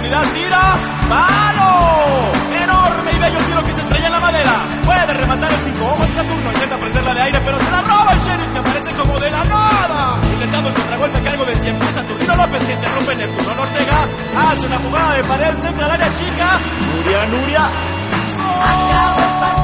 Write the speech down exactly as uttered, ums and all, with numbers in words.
seguridad, tira, ¡palo! Enorme y bello tiro que se estrella en la madera. Puede rematar el cinco ojos de Saturno, intenta prenderla de aire, pero se la roba el sheriff, que aparece como de la nada. Intentando el contragolpe a cargo de siempre Saturnino López, que interrumpe en el turno. Ortega hace una jugada de pared, centra al área chica. Nuria, Nuria. Acabó el partido.